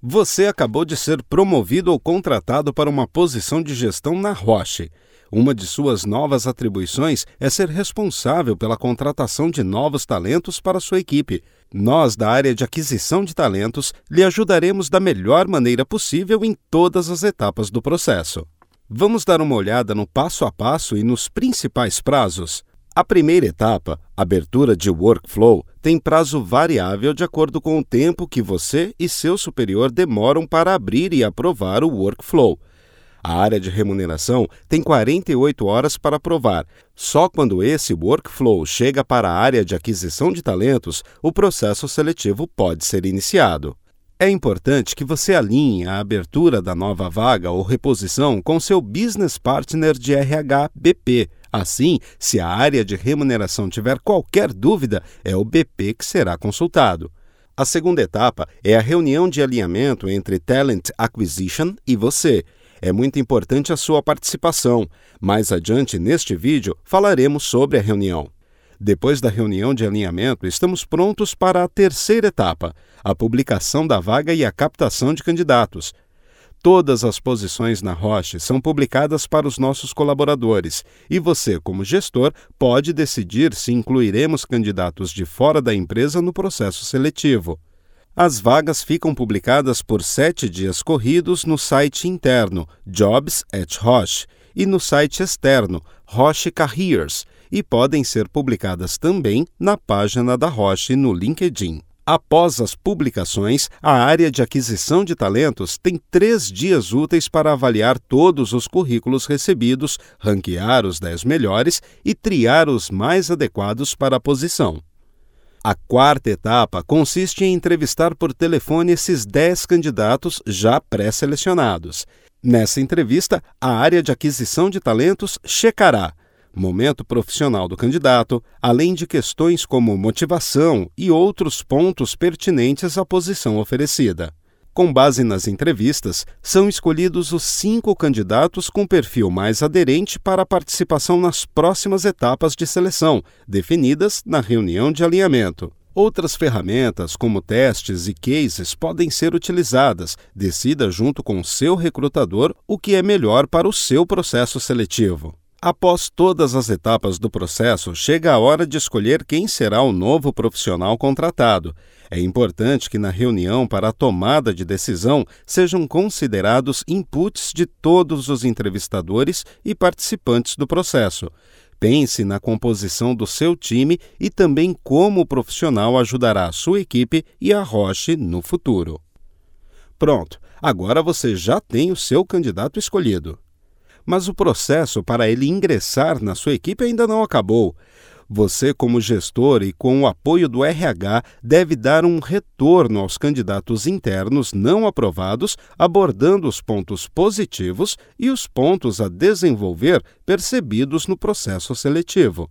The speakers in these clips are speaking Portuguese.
Você acabou de ser promovido ou contratado para uma posição de gestão na Roche. Uma de suas novas atribuições é ser responsável pela contratação de novos talentos para sua equipe. Nós, da área de aquisição de talentos, lhe ajudaremos da melhor maneira possível em todas as etapas do processo. Vamos dar uma olhada no passo a passo e nos principais prazos. A primeira etapa, abertura de workflow, tem prazo variável de acordo com o tempo que você e seu superior demoram para abrir e aprovar o workflow. A área de remuneração tem 48 horas para aprovar. Só quando esse workflow chega para a área de aquisição de talentos, o processo seletivo pode ser iniciado. É importante que você alinhe a abertura da nova vaga ou reposição com seu Business Partner de RH BP. Assim, se a área de remuneração tiver qualquer dúvida, é o BP que será consultado. A segunda etapa é a reunião de alinhamento entre Talent Acquisition e você. É muito importante a sua participação. Mais adiante neste vídeo falaremos sobre a reunião. Depois da reunião de alinhamento, estamos prontos para a terceira etapa, a publicação da vaga e a captação de candidatos. Todas as posições na Roche são publicadas para os nossos colaboradores e você, como gestor, pode decidir se incluiremos candidatos de fora da empresa no processo seletivo. As vagas ficam publicadas por 7 dias corridos no site interno Jobs@Roche e no site externo Roche Careers e podem ser publicadas também na página da Roche no LinkedIn. Após as publicações, a área de aquisição de talentos tem 3 dias úteis para avaliar todos os currículos recebidos, ranquear os 10 melhores e triar os mais adequados para a posição. A quarta etapa consiste em entrevistar por telefone esses 10 candidatos já pré-selecionados. Nessa entrevista, a área de aquisição de talentos checará momento profissional do candidato, além de questões como motivação e outros pontos pertinentes à posição oferecida. Com base nas entrevistas, são escolhidos os 5 candidatos com perfil mais aderente para a participação nas próximas etapas de seleção, definidas na reunião de alinhamento. Outras ferramentas, como testes e cases, podem ser utilizadas. Decida junto com o seu recrutador o que é melhor para o seu processo seletivo. Após todas as etapas do processo, chega a hora de escolher quem será o novo profissional contratado. É importante que na reunião para a tomada de decisão sejam considerados inputs de todos os entrevistadores e participantes do processo. Pense na composição do seu time e também como o profissional ajudará a sua equipe e a Roche no futuro. Pronto, agora você já tem o seu candidato escolhido. Mas o processo para ele ingressar na sua equipe ainda não acabou. Você, como gestor e com o apoio do RH, deve dar um retorno aos candidatos internos não aprovados, abordando os pontos positivos e os pontos a desenvolver percebidos no processo seletivo.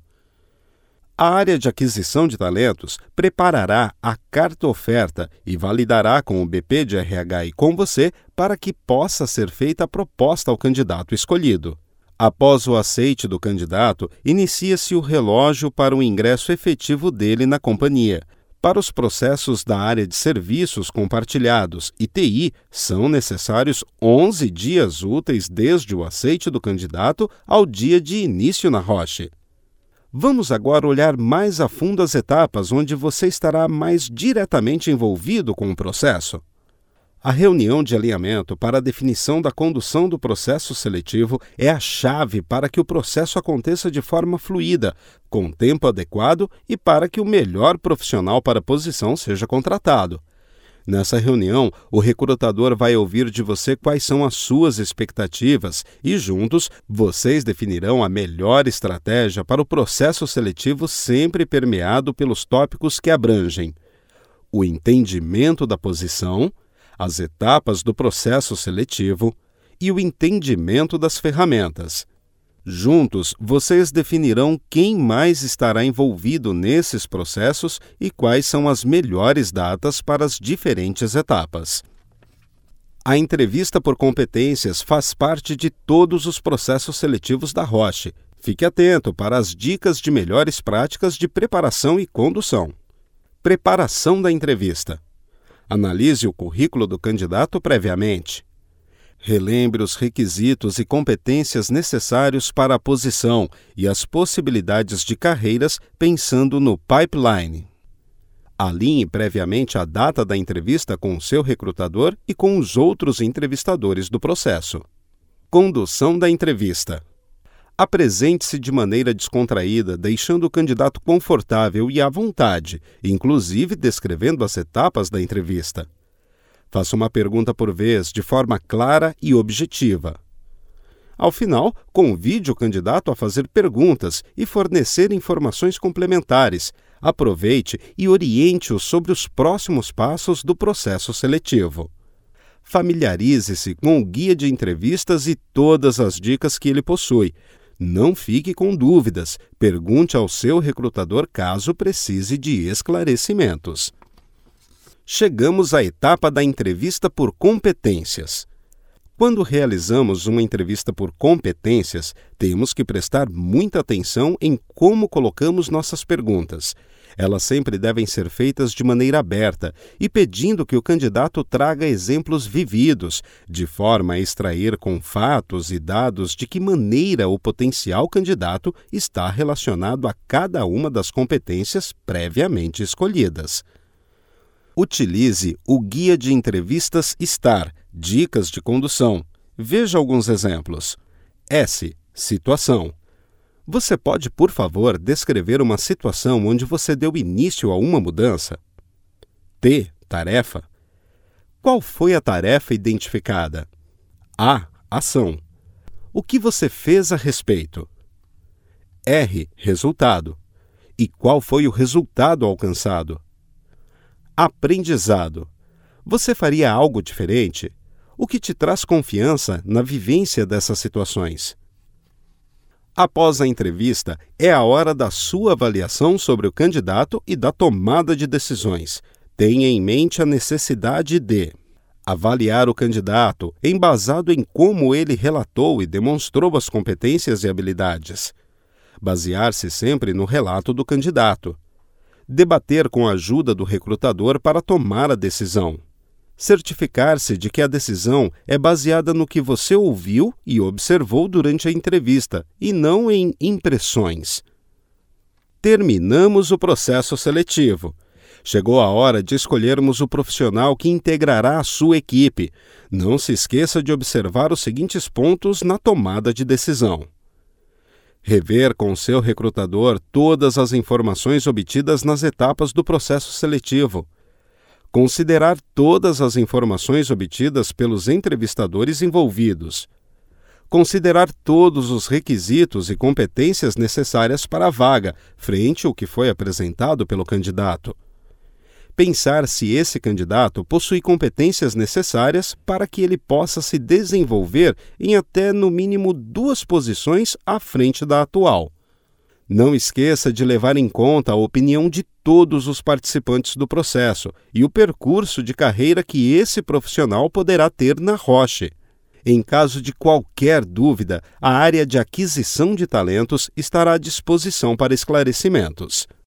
A área de aquisição de talentos preparará a carta oferta e validará com o BP de RH e com você para que possa ser feita a proposta ao candidato escolhido. Após o aceite do candidato, inicia-se o relógio para o ingresso efetivo dele na companhia. Para os processos da área de serviços compartilhados e TI, são necessários 11 dias úteis desde o aceite do candidato ao dia de início na Roche. Vamos agora olhar mais a fundo as etapas onde você estará mais diretamente envolvido com o processo. A reunião de alinhamento para a definição da condução do processo seletivo é a chave para que o processo aconteça de forma fluida, com tempo adequado e para que o melhor profissional para a posição seja contratado. Nessa reunião, o recrutador vai ouvir de você quais são as suas expectativas e, juntos, vocês definirão a melhor estratégia para o processo seletivo sempre permeado pelos tópicos que abrangem o entendimento da posição, as etapas do processo seletivo e o entendimento das ferramentas. Juntos, vocês definirão quem mais estará envolvido nesses processos e quais são as melhores datas para as diferentes etapas. A entrevista por competências faz parte de todos os processos seletivos da Roche. Fique atento para as dicas de melhores práticas de preparação e condução. Preparação da entrevista. Analise o currículo do candidato previamente. Relembre os requisitos e competências necessários para a posição e as possibilidades de carreiras pensando no pipeline. Alinhe previamente a data da entrevista com o seu recrutador e com os outros entrevistadores do processo. Condução da entrevista. Apresente-se de maneira descontraída, deixando o candidato confortável e à vontade, inclusive descrevendo as etapas da entrevista. Faça uma pergunta por vez, de forma clara e objetiva. Ao final, convide o candidato a fazer perguntas e fornecer informações complementares. Aproveite e oriente-o sobre os próximos passos do processo seletivo. Familiarize-se com o guia de entrevistas e todas as dicas que ele possui. Não fique com dúvidas. Pergunte ao seu recrutador caso precise de esclarecimentos. Chegamos à etapa da entrevista por competências. Quando realizamos uma entrevista por competências, temos que prestar muita atenção em como colocamos nossas perguntas. Elas sempre devem ser feitas de maneira aberta e pedindo que o candidato traga exemplos vividos, de forma a extrair com fatos e dados de que maneira o potencial candidato está relacionado a cada uma das competências previamente escolhidas. Utilize o Guia de Entrevistas STAR, Dicas de Condução. Veja alguns exemplos. S. Situação. Você pode, por favor, descrever uma situação onde você deu início a uma mudança? T. Tarefa. Qual foi a tarefa identificada? A. Ação. O que você fez a respeito? R. Resultado. E qual foi o resultado alcançado? Aprendizado. Você faria algo diferente? O que te traz confiança na vivência dessas situações? Após a entrevista, é a hora da sua avaliação sobre o candidato e da tomada de decisões. Tenha em mente a necessidade de avaliar o candidato, embasado em como ele relatou e demonstrou as competências e habilidades. Basear-se sempre no relato do candidato. Debater com a ajuda do recrutador para tomar a decisão. Certificar-se de que a decisão é baseada no que você ouviu e observou durante a entrevista, e não em impressões. Terminamos o processo seletivo. Chegou a hora de escolhermos o profissional que integrará a sua equipe. Não se esqueça de observar os seguintes pontos na tomada de decisão. Rever com seu recrutador todas as informações obtidas nas etapas do processo seletivo. Considerar todas as informações obtidas pelos entrevistadores envolvidos. Considerar todos os requisitos e competências necessárias para a vaga, frente ao que foi apresentado pelo candidato. Pensar se esse candidato possui competências necessárias para que ele possa se desenvolver em até, no mínimo, 2 posições à frente da atual. Não esqueça de levar em conta a opinião de todos os participantes do processo e o percurso de carreira que esse profissional poderá ter na Roche. Em caso de qualquer dúvida, a área de aquisição de talentos estará à disposição para esclarecimentos.